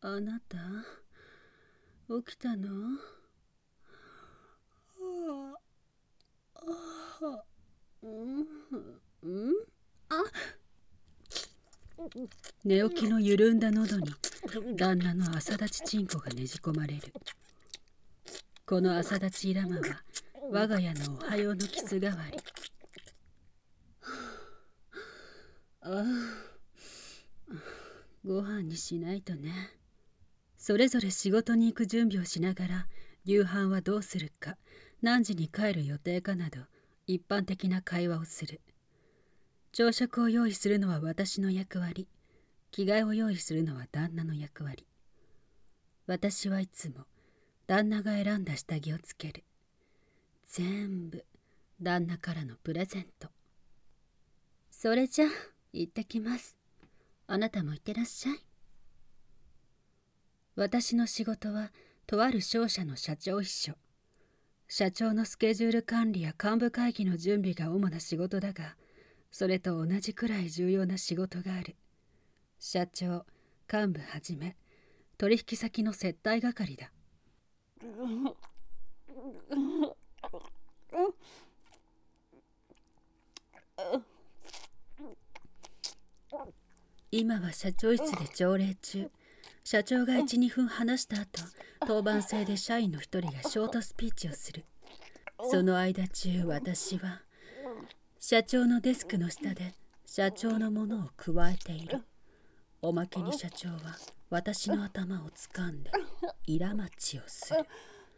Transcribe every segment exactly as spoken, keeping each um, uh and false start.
あなた起きたの？うんうんあ寝起きの緩んだ喉に旦那の朝立ちチンコがねじ込まれる。この朝立ちイラマは我が家のおはようのキス代わり。ああ、ご飯にしないとね。それぞれ仕事に行く準備をしながら夕飯はどうするか、何時に帰る予定かなど一般的な会話をする。朝食を用意するのは私の役割、着替えを用意するのは旦那の役割。私はいつも旦那が選んだ下着をつける。全部旦那からのプレゼント。それじゃ行ってきます。あなたも行ってらっしゃい。私の仕事はとある商社の社長秘書。社長のスケジュール管理や幹部会議の準備が主な仕事だが、それと同じくらい重要な仕事がある。社長、幹部はじめ取引先の接待係だ。今は社長室で朝礼中。社長が いち、にふん話した後、当番制で社員の一人がショートスピーチをする。その間中、私は社長のデスクの下で社長のものをくわえている。おまけに社長は私の頭を掴んでイラマチをする。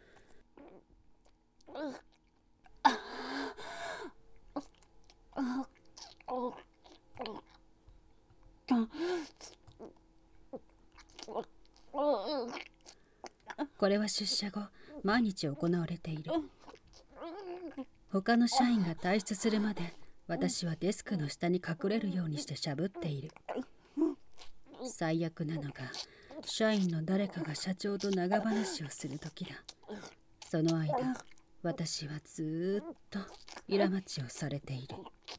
これは出社後毎日行われている。他の社員が退出するまで私はデスクの下に隠れるようにしてしゃぶっている。最悪なのが社員の誰かが社長と長話をする時だ。その間私はずーっとイラマチをされている。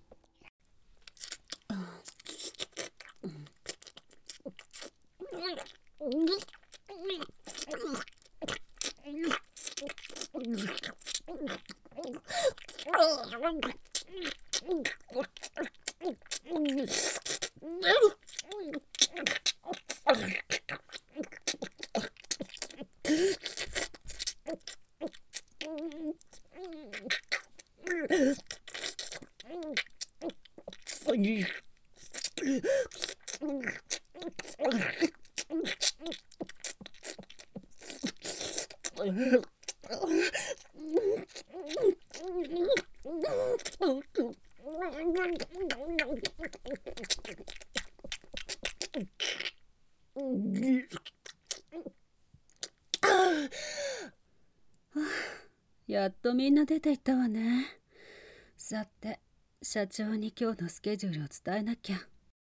やっとみんな出ていったわね。さて、社長に今日のスケジュールを伝えなきゃ。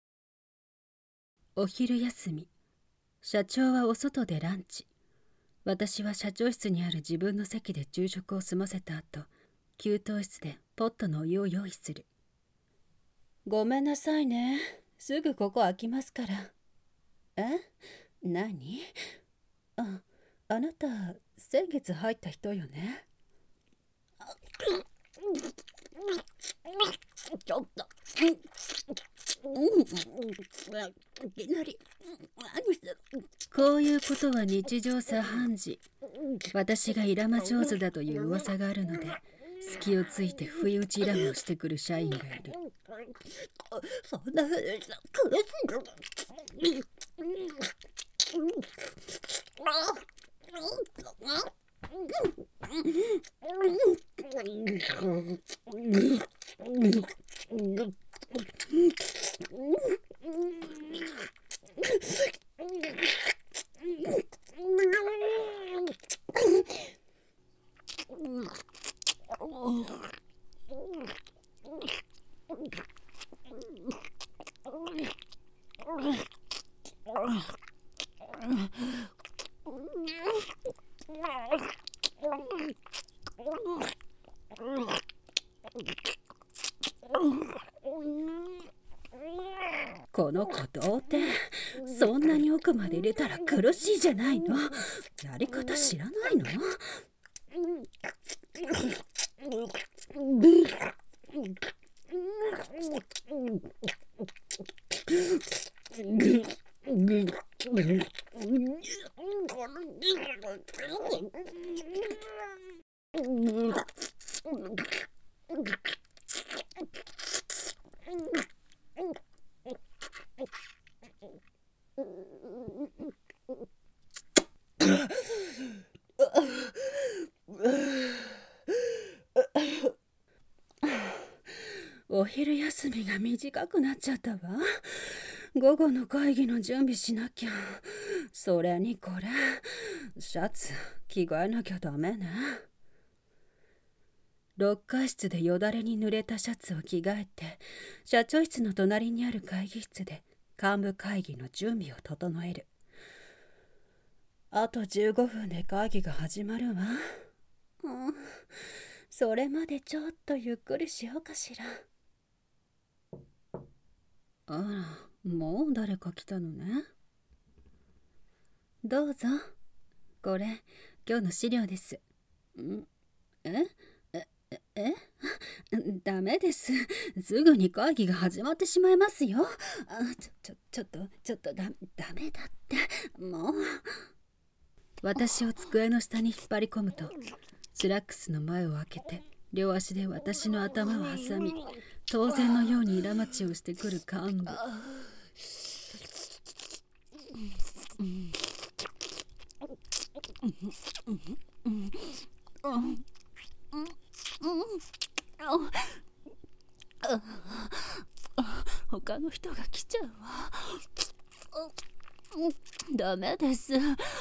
お昼休み、社長はお外でランチ。私は社長室にある自分の席で昼食を済ませた後、給湯室でポットのお湯を用意する。ごめんなさいね。すぐここ開きますから。え？何？あ、あなた、先月入った人よね。ちょっと。いきなり。何してる？こういうことは日常茶飯事。私がイラマ上手だという噂があるので、隙をついて不意打ちイラマをしてくる社員がいる。そんなふうに苦しい。 この子童貞、そんなに奥まで入れたら苦しいじゃないの。やり方知らないの？お昼休みが短くなっちゃったわ。午後の会議の準備しなきゃ。それにこれ、シャツ着替えなきゃダメね。ロッカー室でよだれに濡れたシャツを着替えて、社長室の隣にある会議室で幹部会議の準備を整える。あとじゅうごふんで会議が始まるわ。うん、それまでちょっとゆっくりしようかしら。あら、もう誰か来たのね。どうぞ。これ、今日の資料です。んえええダメです。すぐに会議が始まってしまいますよ。あちょ、ちょ、ちょっと、ちょっとだ、ダメだって。もう。私を机の下に引っ張り込むと、スラックスの前を開けて、両足で私の頭を挟み、当然のようにイラ待ちをしてくる幹部。他の人が来ちゃうわ。ダメです。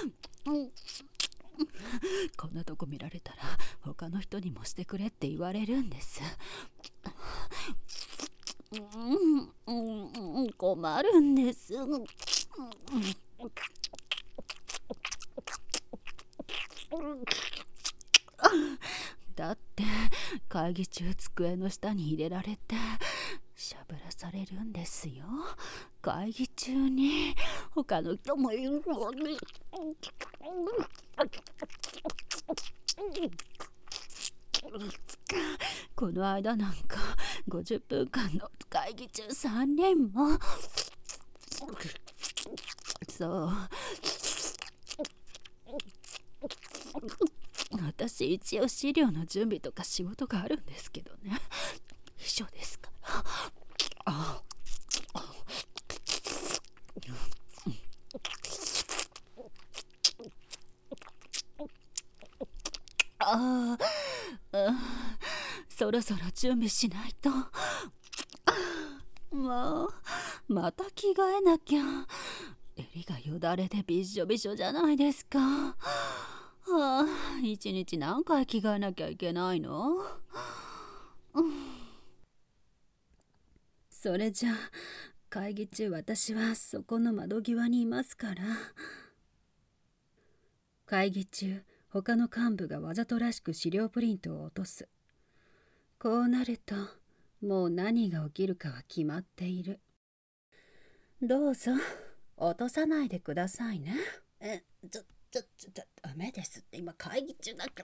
こんなとこ見られたら他の人にもしてくれって言われるんです。うん、困るんです。だって会議中机の下に入れられてしゃぶらされるんですよ。会議中に他の人もいるのに。この間なんかごじゅっぷんかんの会議中さんにんも。そう私一応資料の準備とか仕事があるんですけどね。秘書ですから。あああ、そろそろ準備しないと。もうまた着替えなきゃ。襟がよだれでびっしょびしょじゃないですか。はあ、一日何回着替えなきゃいけないの？うん、それじゃあ会議中私はそこの窓際にいますから。会議中他の幹部がわざとらしく資料プリントを落とす。こうなるともう何が起きるかは決まっている。どうぞ落とさないでくださいね。え、ちょ、ちょ、ちょ、ちょ、ダメですって今会議中だから。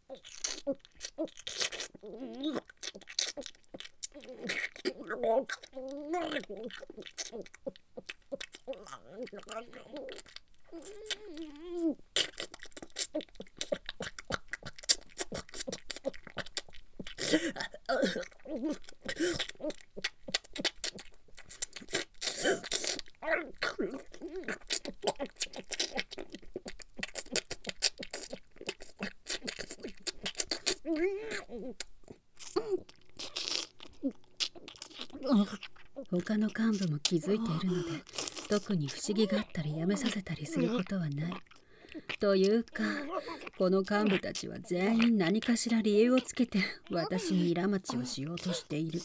他の幹部も気づいているので特に不思議があったりやめさせたりすることはない。というかこの幹部たちは全員何かしら理由をつけて私にイラ待ちをしようとしている。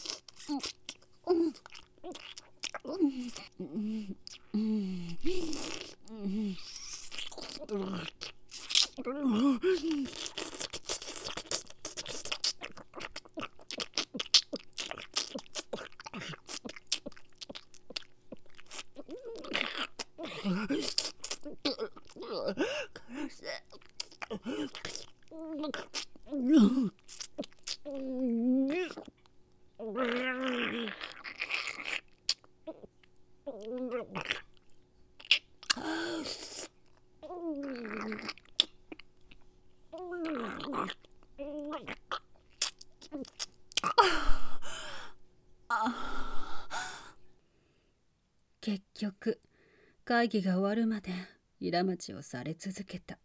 結局会議が終わるまでイラ待ちをされ続けた。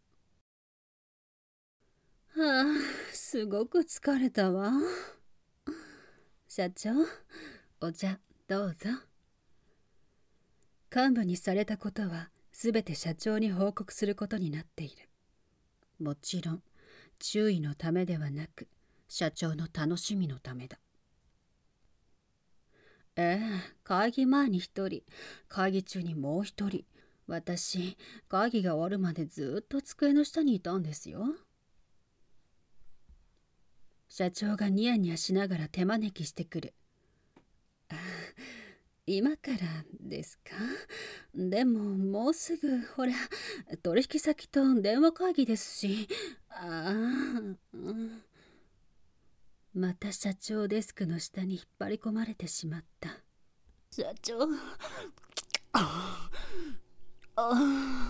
はあ、すごく疲れたわ。社長、お茶どうぞ。幹部にされたことはすべて社長に報告することになっている。もちろん注意のためではなく社長の楽しみのためだ。ええ、会議前に一人、会議中にもう一人。私、会議が終わるまでずっと机の下にいたんですよ。社長がニヤニヤしながら手招きしてくる。あ、今からですか？でももうすぐほら取引先と電話会議ですし。ああ、うん、また社長デスクの下に引っ張り込まれてしまった。社長、ああ、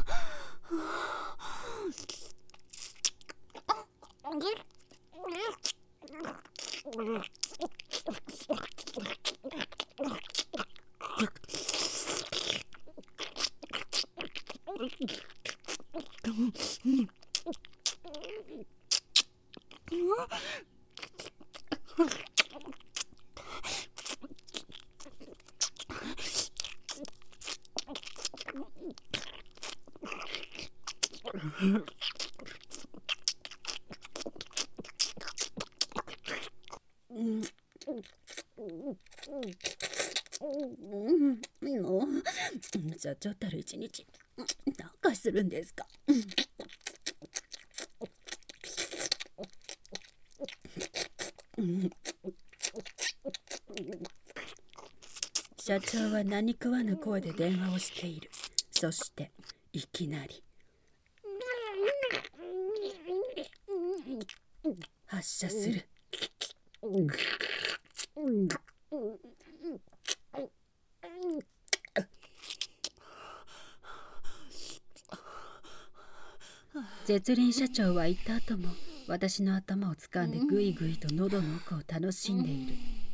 社長たる一日何回するんですか？社長は何食わぬ声で電話をしている。そしていきなり発射する。絶倫社長は言った後も私の頭を掴んでぐいぐいと喉の奥を楽しんでいる。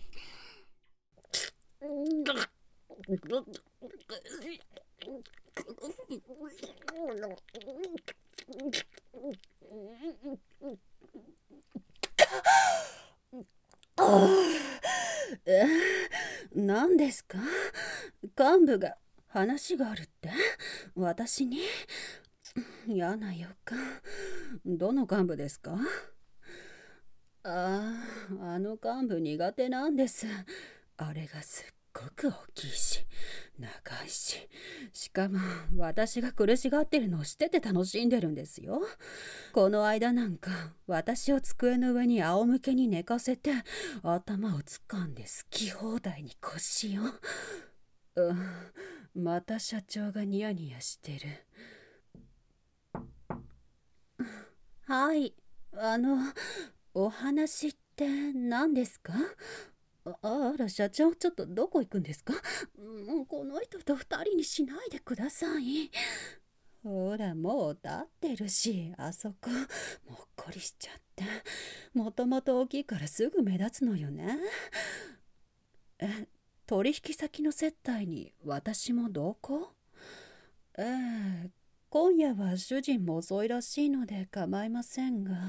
え、何ですか？幹部が話があるって私に？嫌な予感。どの幹部ですか？ああ、あの幹部苦手なんです。あれがすっごく大きいし長いし、しかも私が苦しがってるのを知ってて楽しんでるんですよ。この間なんか私を机の上に仰向けに寝かせて頭を掴んで好き放題に腰を。うん、また社長がニヤニヤしてる。はい、あのお話って何ですか？あ、あら社長、ちょっとどこ行くんですか？もうこの人と二人にしないでください。ほらもう立ってるし、あそこもっこりしちゃって。もともと大きいからすぐ目立つのよね。え、取引先の接待に私も同行？ええ、今夜は主人も遅いらしいので構いませんが。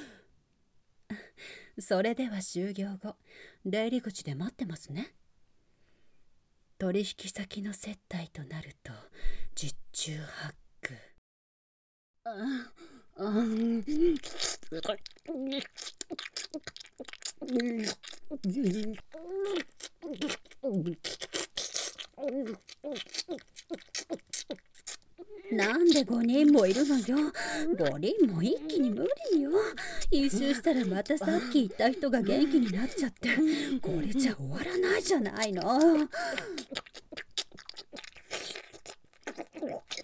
それでは終業後、出入り口で待ってますね。取引先の接待となると十中八九。あ、あ、うん、なんでごにんもいるのよ。ごにんも一気に無理よ。一周したらまたさっき言った人が元気になっちゃって、これじゃ終わらないじゃないの。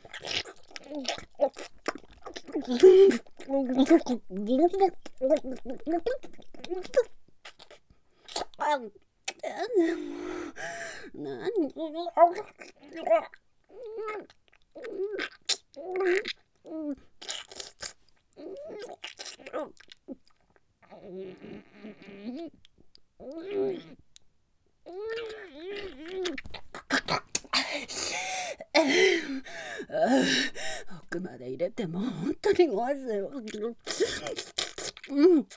奥まで入れても本当にごわすよ。うん。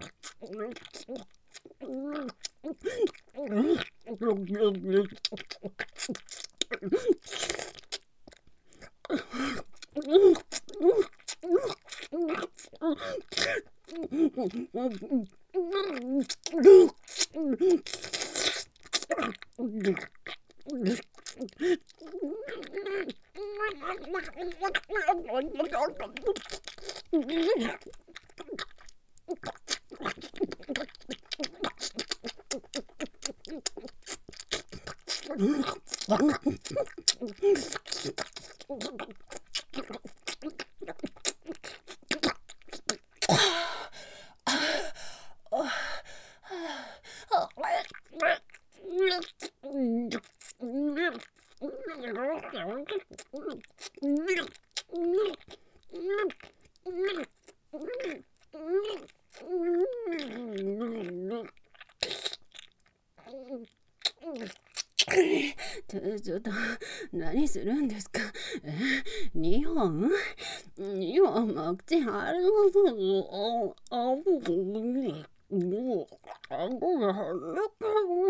ちょっと何するんですか。え、にほんにほんも口あるの。ああもうあごがはなか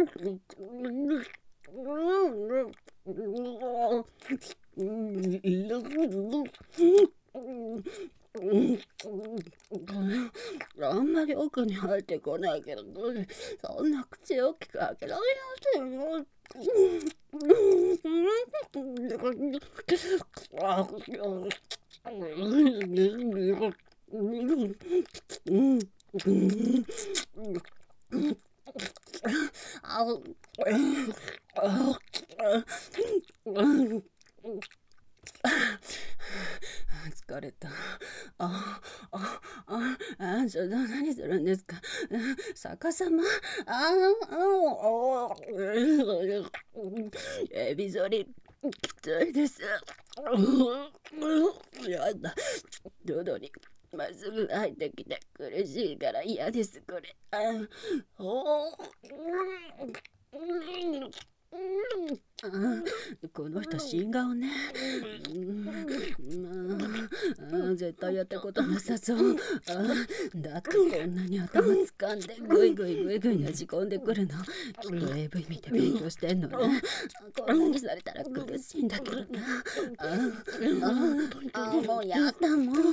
あんまり奥に入ってこないけど、そんな口大きく開けられませんよ。疲れた。ああああ、ちょっと何するんですか。逆さま。ああ、エビ反りきついです。やだ、喉にまっすぐ入ってきて苦しいから嫌です、これ。あおあこの人新顔ね。うん、絶対やったことなさそう。あだってこんなに頭掴んでぐいぐいぐいぐいねじ込んでくるの。きっと エーブイ 見て勉強してんのね。こんなにされたら苦しいんだけどな。あああもうやだもん。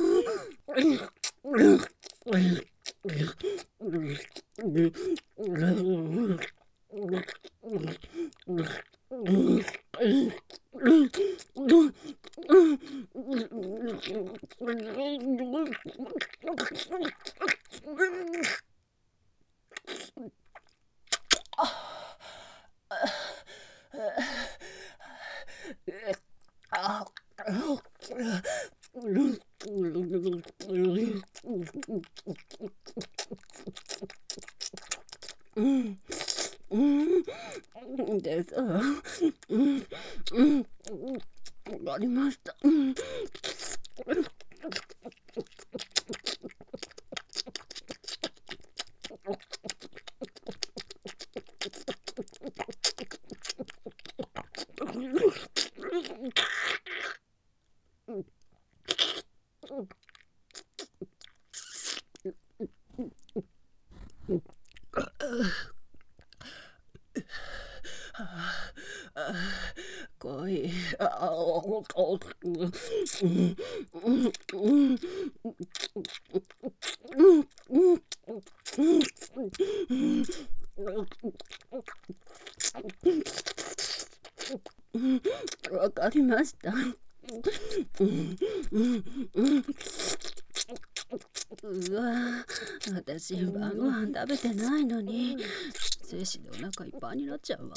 うんうんです。うんうんわかりました。うん来い。あおおわかりました。うわ私晩ご飯食べてないのに精子でお腹いっぱいになっちゃうわ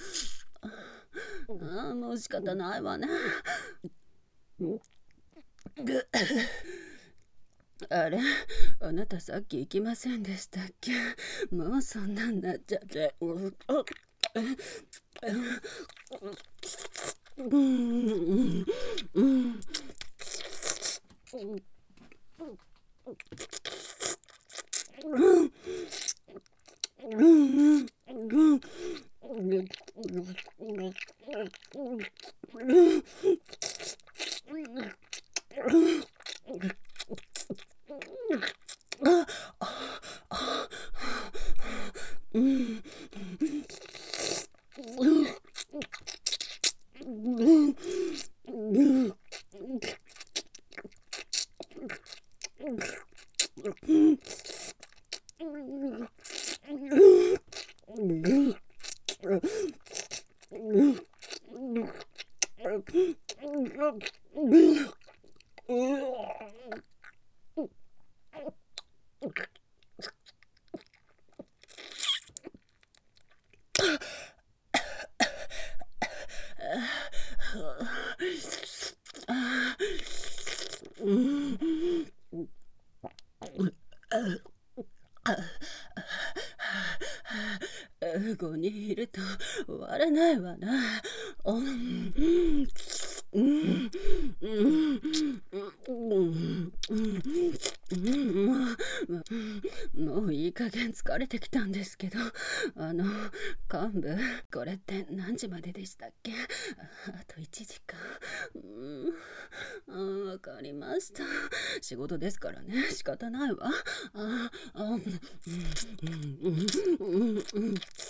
もう。ああもう仕方ないわね。 ぐあれ、あなたさっき行きませんでしたっけ？もうそんなんなっちゃって。うんうんうんごにんいると終わらないわな。うんうんうんもういい加減疲れてきたんですけど、あの幹部、これって何時まででしたっけ？あといちじかん。うん、わかりました。仕事ですからね、仕方ないわ。ああうんうんうんうんうん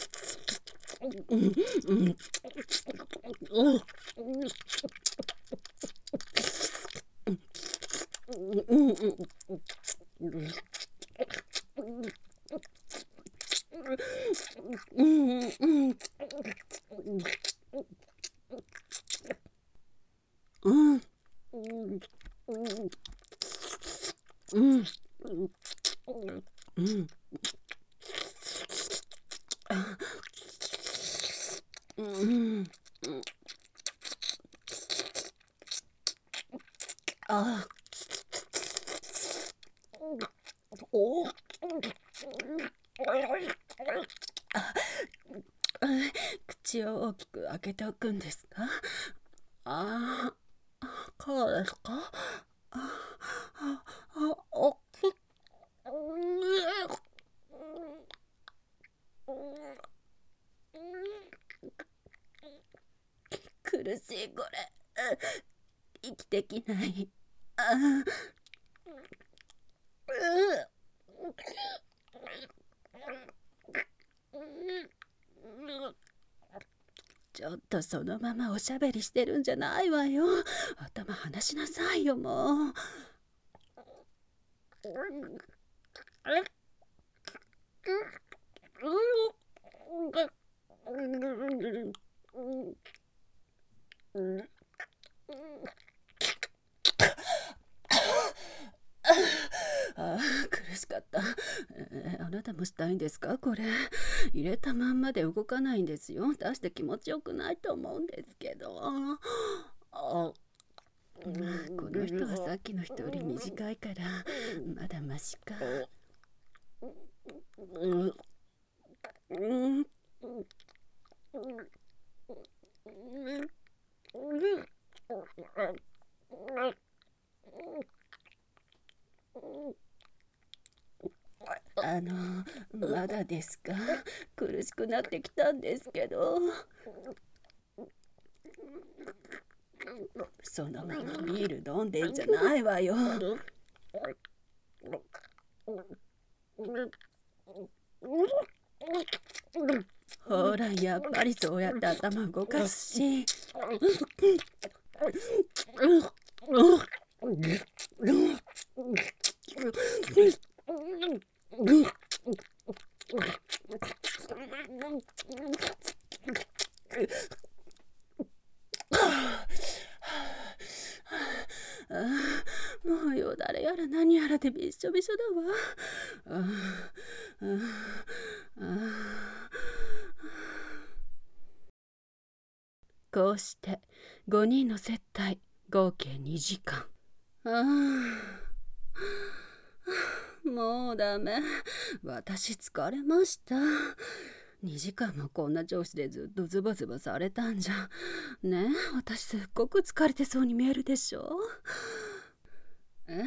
うんうんうんあお口を大きく開けておくんですか？ああ、こうですか？あああおき苦しいこれ。息できない。あちょっとそのままおしゃべりしてるんじゃないわよ。頭離しなさいよ、もう。ああ、苦しかった、えー。あなたもしたいんですかこれ？入れたまんまで動かないんですよ。出して気持ちよくないと思うんですけど。あこの人はさっきの人より短いからまだマシか。うんあのまだですか？苦しくなってきたんですけど。そのままビール飲んでんじゃないわよ。ほらやっぱりそうやって頭動かすし。もうよだれやら何やらでびっしょびしょだわ。あああこうしてごにんの接待合計にじかん。 ああ、もうダメ。私疲れました。にじかんもこんな調子でずっとズバズバされたんじゃ。ねえ、私すっごく疲れてそうに見えるでしょ。え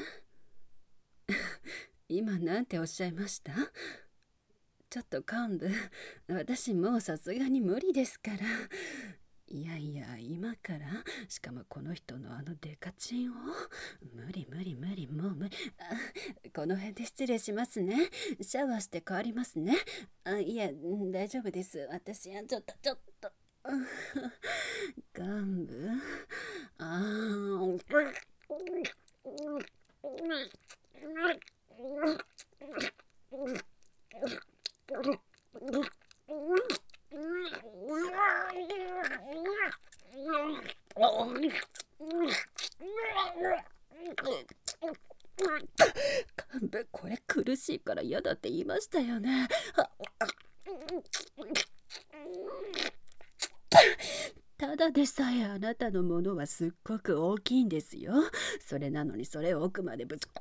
今なんておっしゃいました？ちょっと幹部、私もうさすがに無理ですから。いやいや、今から、しかもこの人のあのデカチンを。無理無理無理、もう無理。あ、この辺で失礼しますね。シャワーして変わりますね。あ、いや、大丈夫です。私はちょっと、ちょっと。幹部、あー。幹部、これ苦しいから嫌だって言いましたよね。ただでさえあなたのものはすっごく大きいんですよ。それなのにそれを奥までぶち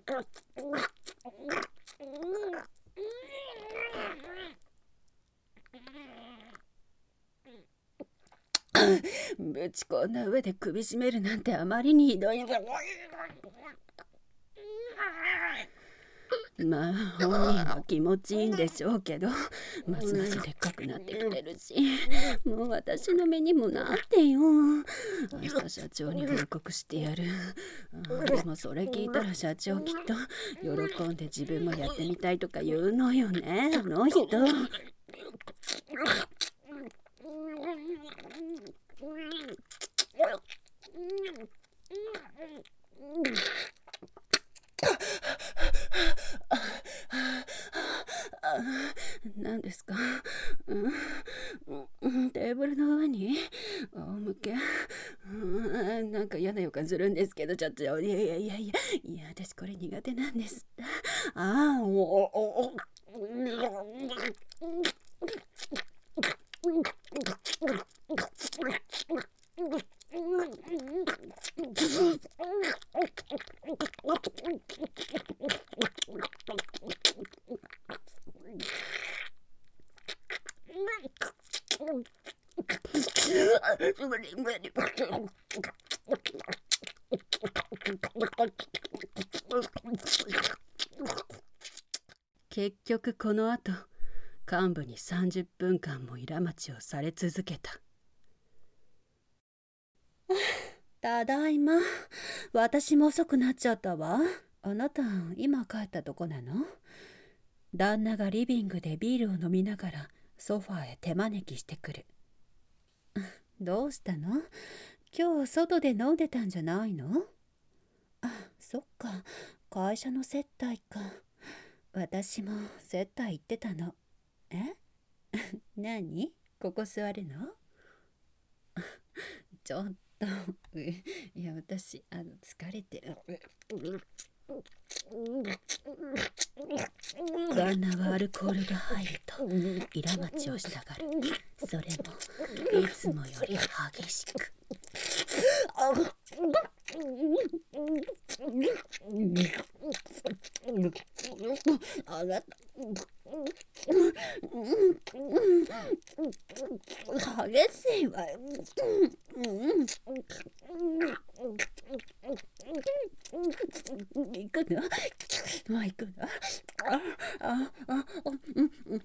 ぶち込んだ上で首絞めるなんてあまりにひどい。まあ本人は気持ちいいんでしょうけど、ますますでっかくなってきてるし、もう私の目にもなってよ。明日社長に報告してやる。でもそれ聞いたら社長きっと喜んで自分もやってみたいとか言うのよね、あの人。何ですか？うん、テーブルの上に仰向け、うん、なんか嫌な予感するんですけど、ちょっといやいやいやいやいや、私これ苦手なんです。ああ、もう。結局この後、幹部にさんじゅっぷんかんもイラ待ちをされ続けた。ただいま。私も遅くなっちゃったわ。あなた、今帰ったとこなの？旦那がリビングでビールを飲みながらソファーへ手招きしてくる。どうしたの？今日外で飲んでたんじゃないの？あ、そっか。会社の接待か。私も接待行ってたの。え？何？ここ座るの？ちょっと、いや、私、あの、疲れてる。旦那はアルコールが入るとイラ待ちをしたがる。それもいつもより激しく。あなた激しいわよ。行くの？もう行くの？あああうんうん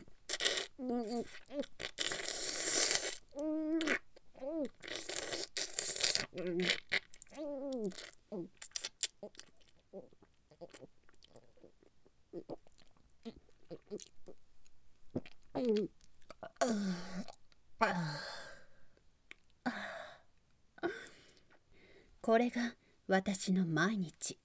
これが私の毎日。